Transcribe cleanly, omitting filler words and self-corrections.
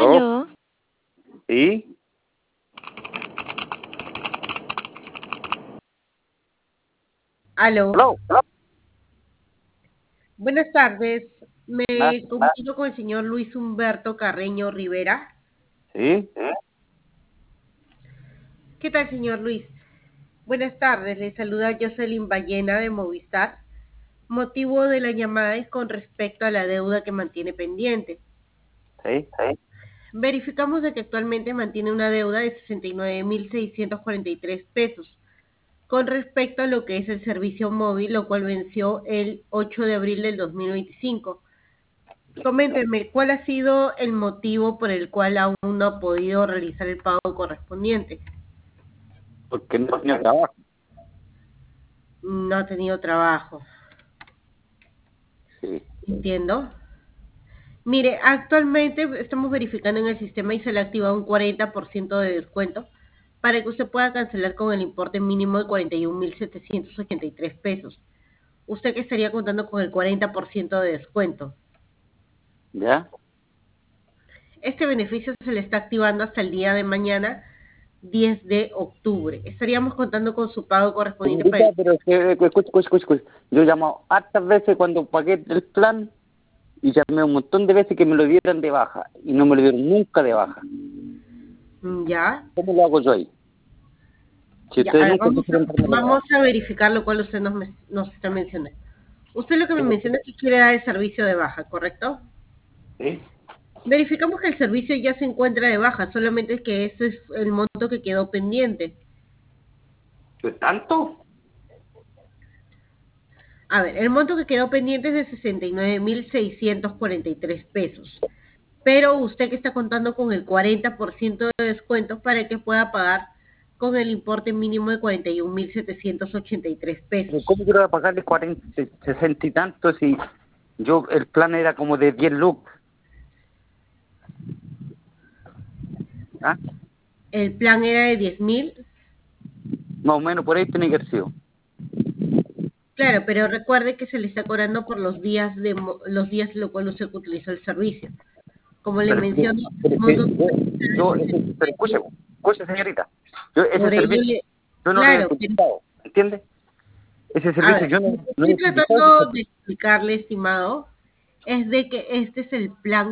¿Aló? ¿Sí? Aló, ¿Aló? buenas tardes. Me ¿Ah? comunico con el señor Luis Humberto Carreño Rivera. ¿Sí? ¿Qué tal, señor Luis? Buenas tardes, le saluda Jocelyn Ballena de Movistar. Motivo de la llamada es con respecto a la deuda que mantiene pendiente. ¿Sí? Verificamos de que actualmente mantiene una deuda de 69.643 pesos con respecto a lo que es el servicio móvil, lo cual venció el 8 de abril del 2025. Coméntenme, ¿cuál ha sido el motivo por el cual aún no ha podido realizar el pago correspondiente? Porque no tenía trabajo. No ha tenido trabajo, Sí. entiendo. Mire, actualmente estamos verificando en el sistema y se le ha activado un 40% de descuento para que usted pueda cancelar con el importe mínimo de 41.783 pesos. Usted que estaría contando con el 40% de descuento. ¿Ya? Este beneficio se le está activando hasta el día de mañana, 10 de octubre. Estaríamos contando con su pago correspondiente para Señorita, el... pero es que, escucha. Yo he llamado hartas veces cuando pagué el plan y llamé un montón de veces que me lo dieran de baja y no me lo dieron nunca de baja. Ya, ¿Cómo lo hago yo ahí? Si ya, a ustedes ver, nunca quisieron darme de baja. vamos a verificar lo cual usted nos está mencionando. Usted lo que me menciona es que quiere dar el servicio de baja, ¿correcto? ¿Sí? Verificamos que el servicio ya se encuentra de baja, solamente es que ese es el monto que quedó pendiente. ¿De tanto? A ver, el monto que quedó pendiente es de 69.643 pesos. Pero usted que está contando con el 40% de descuento para que pueda pagar con el importe mínimo de 41.783 ¿Pero pesos. cómo quiero pagarle 40, 60 y tantos si yo el plan era como de 10 lucas? ¿Ah? El plan era de 10.000. Más o menos por ahí tiene que haber sido. Claro, pero recuerde que se le está cobrando por los días lo cual usted utilizó el servicio. Como le Pero, menciono, pero, el monto pero escuche, señorita, yo ese por ello servicio yo no lo he claro, pero, utilizado, ¿entiende? Ese a servicio ver, yo lo que no he estoy utilizado ese tratando de servicio. explicarle, estimado, es de que este es el plan